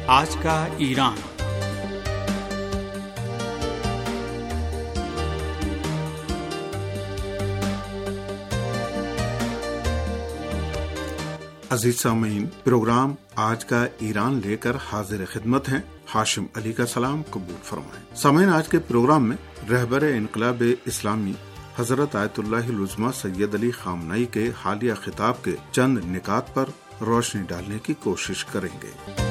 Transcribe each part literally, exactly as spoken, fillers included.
آج کا ایران۔ عزیز سامعین، پروگرام آج کا ایران لے کر حاضر خدمت ہیں۔ ہاشم علی کا سلام قبول فرمائیں۔ سامعین، آج کے پروگرام میں رہبر انقلاب اسلامی حضرت آیت اللہ العظمیٰ سید علی خامنئی کے حالیہ خطاب کے چند نکات پر روشنی ڈالنے کی کوشش کریں گے۔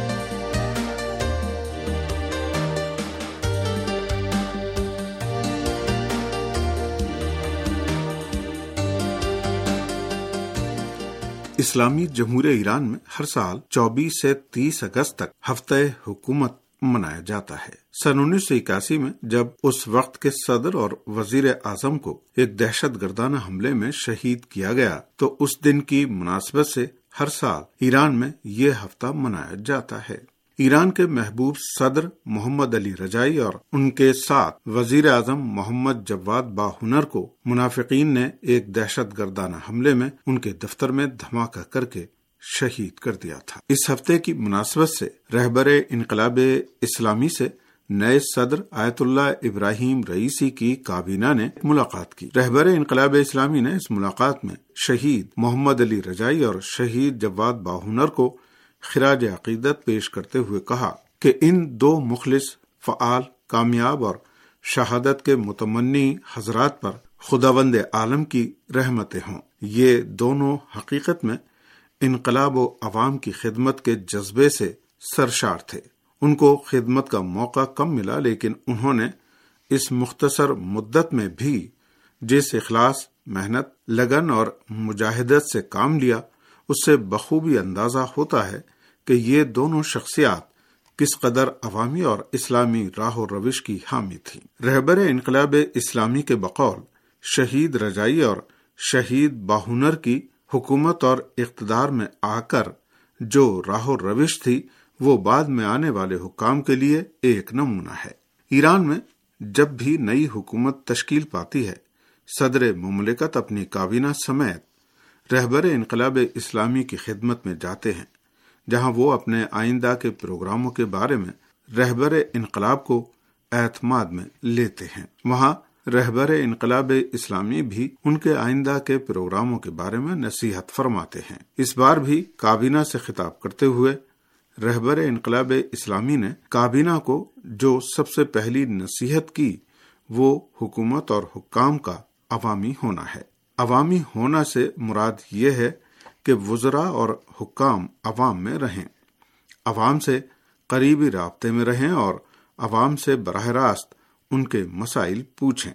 اسلامی جمہوریہ ایران میں ہر سال چوبیس سے تیس اگست تک ہفتہ حکومت منایا جاتا ہے۔ سن انیس سو اکاسی میں جب اس وقت کے صدر اور وزیر اعظم کو ایک دہشت گردانہ حملے میں شہید کیا گیا تو اس دن کی مناسبت سے ہر سال ایران میں یہ ہفتہ منایا جاتا ہے۔ ایران کے محبوب صدر محمد علی رجائی اور ان کے ساتھ وزیر اعظم محمد جواد باہنر کو منافقین نے ایک دہشت گردانہ حملے میں ان کے دفتر میں دھماکہ کر کے شہید کر دیا تھا۔ اس ہفتے کی مناسبت سے رہبر انقلاب اسلامی سے نئے صدر آیت اللہ ابراہیم رئیسی کی کابینہ نے ملاقات کی۔ رہبر انقلاب اسلامی نے اس ملاقات میں شہید محمد علی رجائی اور شہید جواد باہنر کو خراج عقیدت پیش کرتے ہوئے کہا کہ ان دو مخلص، فعال، کامیاب اور شہادت کے متمنی حضرات پر خداوند عالم کی رحمتیں ہوں۔ یہ دونوں حقیقت میں انقلاب و عوام کی خدمت کے جذبے سے سرشار تھے۔ ان کو خدمت کا موقع کم ملا، لیکن انہوں نے اس مختصر مدت میں بھی جس اخلاص، محنت، لگن اور مجاہدت سے کام لیا، اس سے بخوبی اندازہ ہوتا ہے کہ یہ دونوں شخصیات کس قدر عوامی اور اسلامی راہ و روش کی حامی تھیں۔ رہبر انقلاب اسلامی کے بقول شہید رجائی اور شہید باہنر کی حکومت اور اقتدار میں آ کر جو راہ و روش تھی وہ بعد میں آنے والے حکام کے لیے ایک نمونہ ہے۔ ایران میں جب بھی نئی حکومت تشکیل پاتی ہے، صدر مملکت اپنی کابینہ سمیت رہبر انقلاب اسلامی کی خدمت میں جاتے ہیں، جہاں وہ اپنے آئندہ کے پروگراموں کے بارے میں رہبر انقلاب کو اعتماد میں لیتے ہیں۔ وہاں رہبر انقلاب اسلامی بھی ان کے آئندہ کے پروگراموں کے بارے میں نصیحت فرماتے ہیں۔ اس بار بھی کابینہ سے خطاب کرتے ہوئے رہبر انقلاب اسلامی نے کابینہ کو جو سب سے پہلی نصیحت کی وہ حکومت اور حکام کا عوامی ہونا ہے۔ عوامی ہونا سے مراد یہ ہے کہ وزراء اور حکام عوام میں رہیں، عوام سے قریبی رابطے میں رہیں اور عوام سے براہ راست ان کے مسائل پوچھیں۔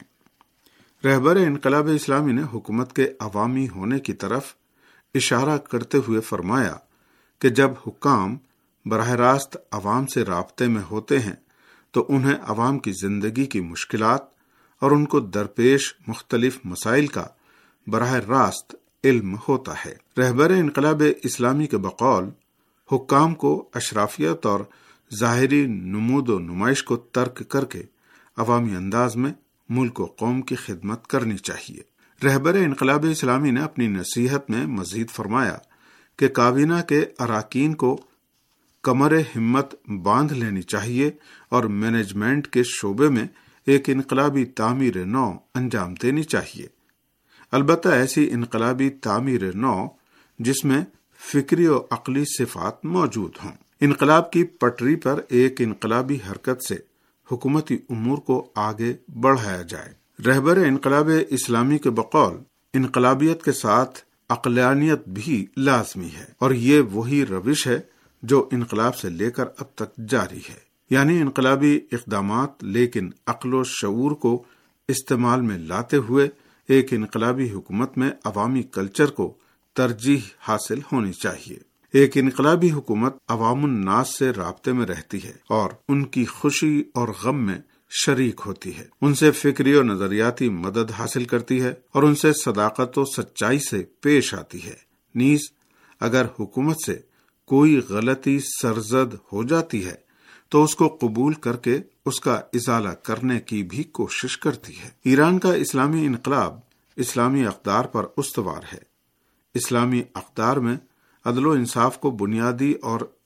رہبر انقلاب اسلامی نے حکومت کے عوامی ہونے کی طرف اشارہ کرتے ہوئے فرمایا کہ جب حکام براہ راست عوام سے رابطے میں ہوتے ہیں تو انہیں عوام کی زندگی کی مشکلات اور ان کو درپیش مختلف مسائل کا براہ راست علم ہوتا ہے۔ رہبر انقلاب اسلامی کے بقول حکام کو اشرافیت اور ظاہری نمود و نمائش کو ترک کر کے عوامی انداز میں ملک و قوم کی خدمت کرنی چاہیے۔ رہبر انقلاب اسلامی نے اپنی نصیحت میں مزید فرمایا کہ کابینہ کے اراکین کو کمر ہمت باندھ لینی چاہیے اور مینجمنٹ کے شعبے میں ایک انقلابی تعمیر نو انجام دینی چاہیے، البتہ ایسی انقلابی تعمیر نو جس میں فکری و عقلی صفات موجود ہوں۔ انقلاب کی پٹری پر ایک انقلابی حرکت سے حکومتی امور کو آگے بڑھایا جائے۔ رہبر انقلاب اسلامی کے بقول انقلابیت کے ساتھ عقلانیت بھی لازمی ہے، اور یہ وہی روش ہے جو انقلاب سے لے کر اب تک جاری ہے، یعنی انقلابی اقدامات لیکن عقل و شعور کو استعمال میں لاتے ہوئے ایک انقلابی حکومت میں عوامی کلچر کو ترجیح حاصل ہونی چاہیے۔ ایک انقلابی حکومت عوام الناس سے رابطے میں رہتی ہے اور ان کی خوشی اور غم میں شریک ہوتی ہے، ان سے فکری و نظریاتی مدد حاصل کرتی ہے اور ان سے صداقت و سچائی سے پیش آتی ہے۔ نیز اگر حکومت سے کوئی غلطی سرزد ہو جاتی ہے تو اس کو قبول کر کے اس کا ازالہ کرنے کی بھی کوشش کرتی ہے۔ ایران کا اسلامی انقلاب اسلامی اقدار پر استوار ہے۔ اسلامی اقدار میں عدل و انصاف کو بنیادی اور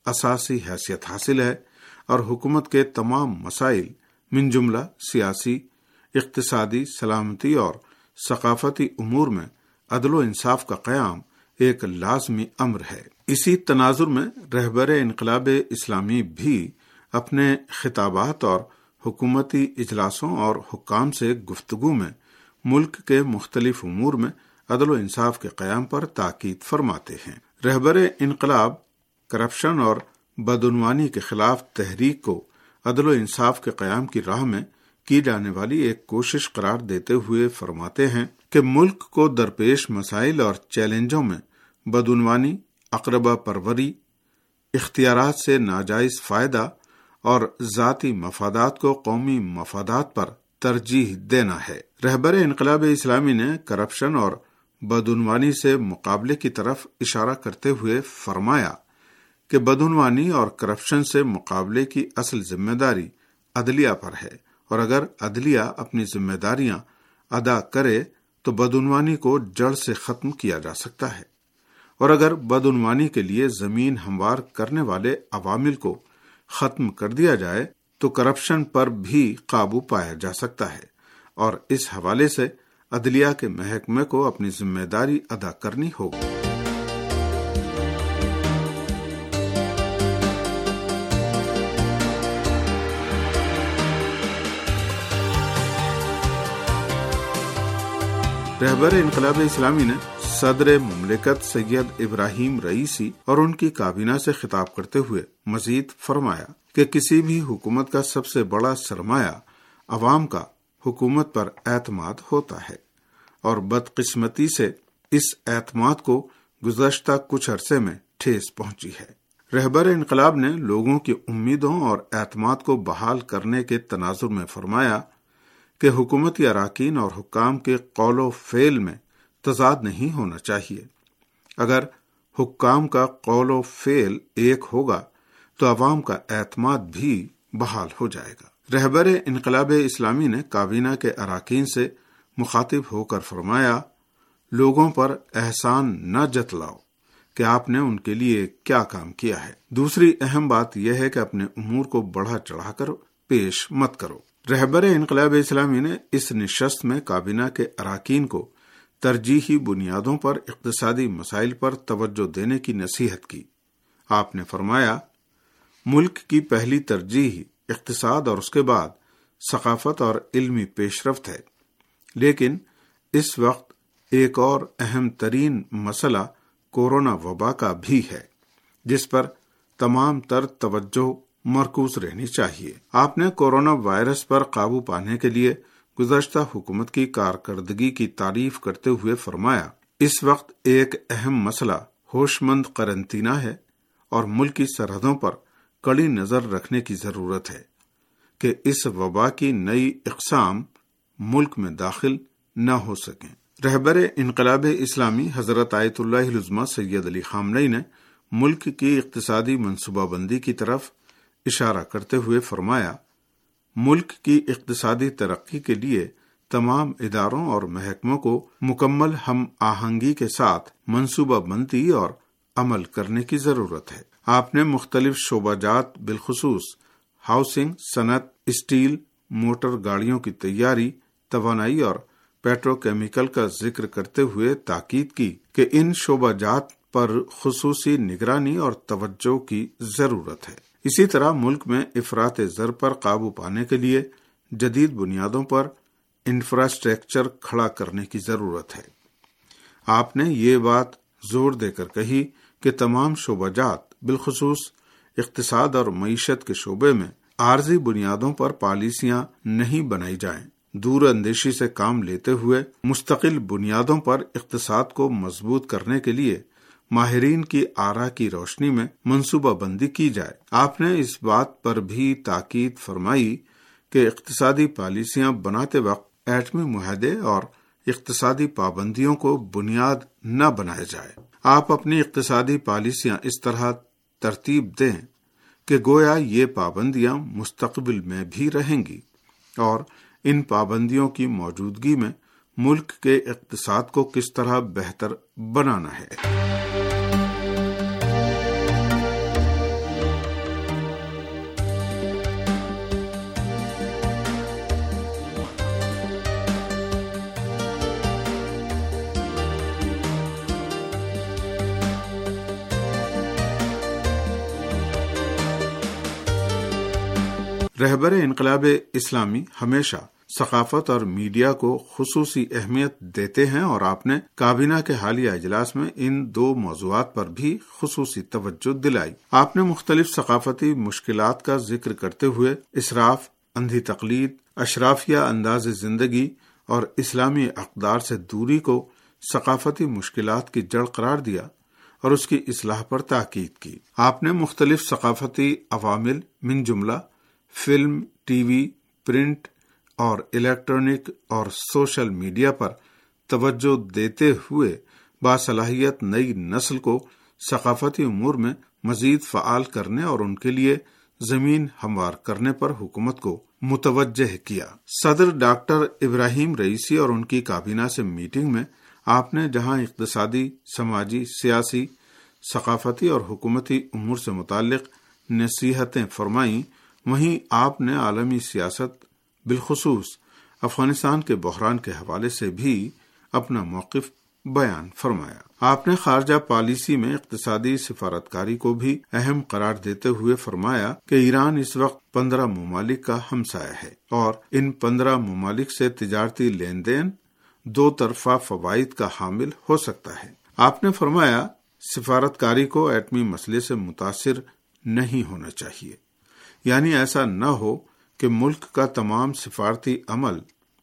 اساسی حیثیت حاصل ہے اور حکومت کے تمام مسائل من جملہ سیاسی، اقتصادی، سلامتی اور ثقافتی امور میں عدل و انصاف کا قیام ایک لازمی امر ہے۔ اسی تناظر میں رہبر انقلاب اسلامی بھی اپنے خطابات اور حکومتی اجلاسوں اور حکام سے گفتگو میں ملک کے مختلف امور میں عدل و انصاف کے قیام پر تاکید فرماتے ہیں۔ رہبر انقلاب کرپشن اور بدعنوانی کے خلاف تحریک کو عدل و انصاف کے قیام کی راہ میں کی جانے والی ایک کوشش قرار دیتے ہوئے فرماتے ہیں کہ ملک کو درپیش مسائل اور چیلنجوں میں بدعنوانی، اقربا پروری، اختیارات سے ناجائز فائدہ اور ذاتی مفادات کو قومی مفادات پر ترجیح دینا ہے۔ رہبر انقلاب اسلامی نے کرپشن اور بدعنوانی سے مقابلے کی طرف اشارہ کرتے ہوئے فرمایا کہ بدعنوانی اور کرپشن سے مقابلے کی اصل ذمہ داری عدلیہ پر ہے، اور اگر عدلیہ اپنی ذمہ داریاں ادا کرے تو بدعنوانی کو جڑ سے ختم کیا جا سکتا ہے، اور اگر بدعنوانی کے لیے زمین ہموار کرنے والے عوامل کو ختم کر دیا جائے تو کرپشن پر بھی قابو پایا جا سکتا ہے، اور اس حوالے سے عدلیہ کے محکمے کو اپنی ذمہ داری ادا کرنی ہوگی۔ رہبر انقلاب اسلامی نے صدر مملکت سید ابراہیم رئیسی اور ان کی کابینہ سے خطاب کرتے ہوئے مزید فرمایا کہ کسی بھی حکومت کا سب سے بڑا سرمایہ عوام کا حکومت پر اعتماد ہوتا ہے، اور بدقسمتی سے اس اعتماد کو گزشتہ کچھ عرصے میں ٹھیس پہنچی ہے۔ رہبر انقلاب نے لوگوں کی امیدوں اور اعتماد کو بحال کرنے کے تناظر میں فرمایا کہ حکومتی اراکین اور حکام کے قول و فعل میں تضاد نہیں ہونا چاہیے۔ اگر حکام کا قول و فعل ایک ہوگا تو عوام کا اعتماد بھی بحال ہو جائے گا۔ رہبر انقلاب اسلامی نے کابینہ کے اراکین سے مخاطب ہو کر فرمایا، لوگوں پر احسان نہ جتلاؤ کہ آپ نے ان کے لیے کیا کام کیا ہے۔ دوسری اہم بات یہ ہے کہ اپنے امور کو بڑھا چڑھا کر پیش مت کرو۔ رہبر انقلاب اسلامی نے اس نشست میں کابینہ کے اراکین کو ترجیحی بنیادوں پر اقتصادی مسائل پر توجہ دینے کی نصیحت کی۔ آپ نے فرمایا، ملک کی پہلی ترجیح اقتصاد اور اس کے بعد ثقافت اور علمی پیش رفت ہے، لیکن اس وقت ایک اور اہم ترین مسئلہ کورونا وبا کا بھی ہے، جس پر تمام تر توجہ مرکوز رہنی چاہیے۔ آپ نے کورونا وائرس پر قابو پانے کے لیے گزشتہ حکومت کی کارکردگی کی تعریف کرتے ہوئے فرمایا، اس وقت ایک اہم مسئلہ ہوش مند قرنطینہ ہے اور ملکی سرحدوں پر کڑی نظر رکھنے کی ضرورت ہے کہ اس وبا کی نئی اقسام ملک میں داخل نہ ہو سکیں۔ رہبر انقلاب اسلامی حضرت آیت اللہ العظمہ سید علی خامنئی نے ملک کی اقتصادی منصوبہ بندی کی طرف اشارہ کرتے ہوئے فرمایا، ملک کی اقتصادی ترقی کے لیے تمام اداروں اور محکموں کو مکمل ہم آہنگی کے ساتھ منصوبہ بندی اور عمل کرنے کی ضرورت ہے۔ آپ نے مختلف شعبہ جات بالخصوص ہاؤسنگ، صنعت، اسٹیل، موٹر گاڑیوں کی تیاری، توانائی اور پیٹرو کیمیکل کا ذکر کرتے ہوئے تاکید کی کہ ان شعبہ جات پر خصوصی نگرانی اور توجہ کی ضرورت ہے۔ اسی طرح ملک میں افراط زر پر قابو پانے کے لیے جدید بنیادوں پر انفراسٹرکچر کھڑا کرنے کی ضرورت ہے۔ آپ نے یہ بات زور دے کر کہی کہ تمام شعبہ جات بالخصوص اقتصاد اور معیشت کے شعبے میں عارضی بنیادوں پر پالیسیاں نہیں بنائی جائیں، دور اندیشی سے کام لیتے ہوئے مستقل بنیادوں پر اقتصاد کو مضبوط کرنے کے لیے ماہرین کی آراء کی روشنی میں منصوبہ بندی کی جائے۔ آپ نے اس بات پر بھی تاکید فرمائی کہ اقتصادی پالیسیاں بناتے وقت ایٹمی معاہدے اور اقتصادی پابندیوں کو بنیاد نہ بنایا جائے۔ آپ اپنی اقتصادی پالیسیاں اس طرح ترتیب دیں کہ گویا یہ پابندیاں مستقبل میں بھی رہیں گی، اور ان پابندیوں کی موجودگی میں ملک کے اقتصاد کو کس طرح بہتر بنانا ہے۔ رہبر انقلاب اسلامی ہمیشہ ثقافت اور میڈیا کو خصوصی اہمیت دیتے ہیں اور آپ نے کابینہ کے حالیہ اجلاس میں ان دو موضوعات پر بھی خصوصی توجہ دلائی۔ آپ نے مختلف ثقافتی مشکلات کا ذکر کرتے ہوئے اسراف، اندھی تقلید، اشرافیہ انداز زندگی اور اسلامی اقدار سے دوری کو ثقافتی مشکلات کی جڑ قرار دیا اور اس کی اصلاح پر تاکید کی۔ آپ نے مختلف ثقافتی عوامل من جملہ فلم، ٹی وی، پرنٹ اور الیکٹرانک اور سوشل میڈیا پر توجہ دیتے ہوئے باصلاحیت نئی نسل کو ثقافتی امور میں مزید فعال کرنے اور ان کے لیے زمین ہموار کرنے پر حکومت کو متوجہ کیا۔ صدر ڈاکٹر ابراہیم رئیسی اور ان کی کابینہ سے میٹنگ میں آپ نے جہاں اقتصادی، سماجی، سیاسی، ثقافتی اور حکومتی امور سے متعلق نصیحتیں فرمائیں، وہیں آپ نے عالمی سیاست بالخصوص افغانستان کے بحران کے حوالے سے بھی اپنا موقف بیان فرمایا۔ آپ نے خارجہ پالیسی میں اقتصادی سفارتکاری کو بھی اہم قرار دیتے ہوئے فرمایا کہ ایران اس وقت پندرہ ممالک کا ہمسایہ ہے اور ان پندرہ ممالک سے تجارتی لین دین دو طرفہ فوائد کا حامل ہو سکتا ہے۔ آپ نے فرمایا سفارتکاری کو ایٹمی مسئلے سے متاثر نہیں ہونا چاہیے، یعنی ایسا نہ ہو کہ ملک کا تمام سفارتی عمل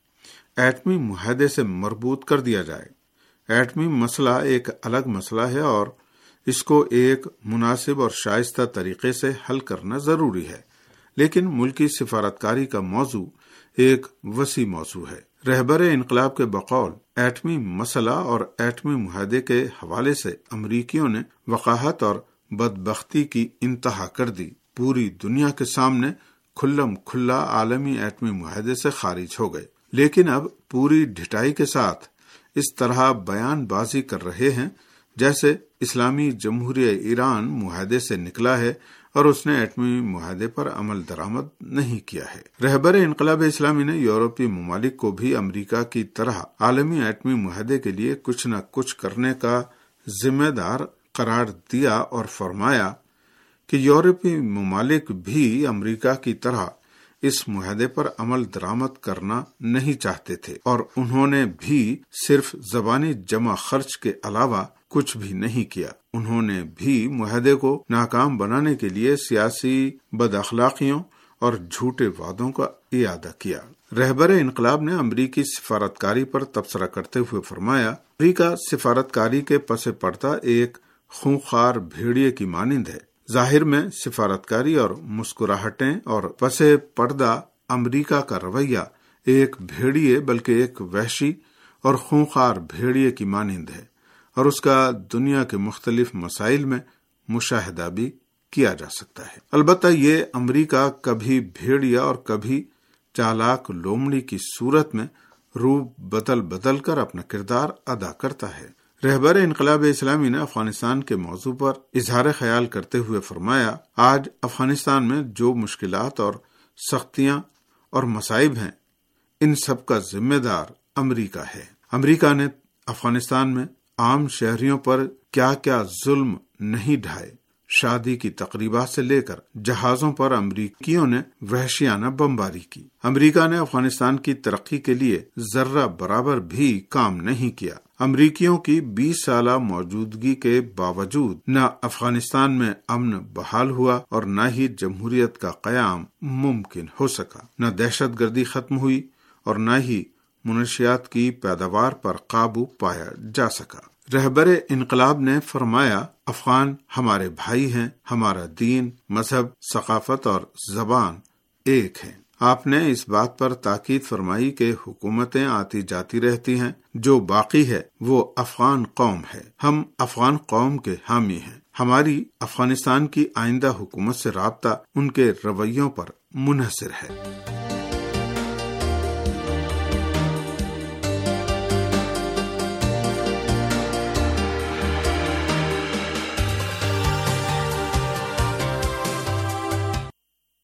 ایٹمی معاہدے سے مربوط کر دیا جائے۔ ایٹمی مسئلہ ایک الگ مسئلہ ہے اور اس کو ایک مناسب اور شائستہ طریقے سے حل کرنا ضروری ہے، لیکن ملکی سفارتکاری کا موضوع ایک وسیع موضوع ہے۔ رہبر انقلاب کے بقول ایٹمی مسئلہ اور ایٹمی معاہدے کے حوالے سے امریکیوں نے وقاحت اور بدبختی کی انتہا کر دی، پوری دنیا کے سامنے کھلم کھلا عالمی ایٹمی معاہدے سے خارج ہو گئے، لیکن اب پوری ڈھٹائی کے ساتھ اس طرح بیان بازی کر رہے ہیں جیسے اسلامی جمہوریہ ایران معاہدے سے نکلا ہے اور اس نے ایٹمی معاہدے پر عمل درآمد نہیں کیا ہے۔ رہبر انقلاب اسلامی نے یورپی ممالک کو بھی امریکہ کی طرح عالمی ایٹمی معاہدے کے لیے کچھ نہ کچھ کرنے کا ذمہ دار قرار دیا اور فرمایا کہ یورپی ممالک بھی امریکہ کی طرح اس معاہدے پر عمل درآمد کرنا نہیں چاہتے تھے اور انہوں نے بھی صرف زبانی جمع خرچ کے علاوہ کچھ بھی نہیں کیا۔ انہوں نے بھی معاہدے کو ناکام بنانے کے لیے سیاسی بد اخلاقیوں اور جھوٹے وعدوں کا اعادہ کیا۔ رہبر انقلاب نے امریکی سفارتکاری پر تبصرہ کرتے ہوئے فرمایا، امریکہ سفارتکاری کے پس پردہ ایک خونخوار بھیڑیے کی مانند ہے۔ ظاہر میں سفارتکاری اور مسکراہٹیں اور پس پردہ امریکہ کا رویہ ایک بھیڑیے بلکہ ایک وحشی اور خونخوار بھیڑیے کی مانند ہے اور اس کا دنیا کے مختلف مسائل میں مشاہدہ بھی کیا جا سکتا ہے۔ البتہ یہ امریکہ کبھی بھیڑیا اور کبھی چالاک لومڑی کی صورت میں روپ بدل بدل کر اپنا کردار ادا کرتا ہے۔ رہبر انقلاب اسلامی نے افغانستان کے موضوع پر اظہار خیال کرتے ہوئے فرمایا، آج افغانستان میں جو مشکلات اور سختیاں اور مصائب ہیں، ان سب کا ذمہ دار امریکہ ہے۔ امریکہ نے افغانستان میں عام شہریوں پر کیا کیا ظلم نہیں ڈھائے۔ شادی کی تقریبات سے لے کر جہازوں پر امریکیوں نے وحشیانہ بمباری کی۔ امریکہ نے افغانستان کی ترقی کے لیے ذرہ برابر بھی کام نہیں کیا۔ امریکیوں کی بیس سالہ موجودگی کے باوجود نہ افغانستان میں امن بحال ہوا اور نہ ہی جمہوریت کا قیام ممکن ہو سکا، نہ دہشت گردی ختم ہوئی اور نہ ہی منشیات کی پیداوار پر قابو پایا جا سکا۔ رہبر انقلاب نے فرمایا، افغان ہمارے بھائی ہیں، ہمارا دین، مذہب، ثقافت اور زبان ایک ہے۔ آپ نے اس بات پر تاکید فرمائی کہ حکومتیں آتی جاتی رہتی ہیں، جو باقی ہے وہ افغان قوم ہے۔ ہم افغان قوم کے حامی ہیں۔ ہماری افغانستان کی آئندہ حکومت سے رابطہ ان کے رویوں پر منحصر ہے۔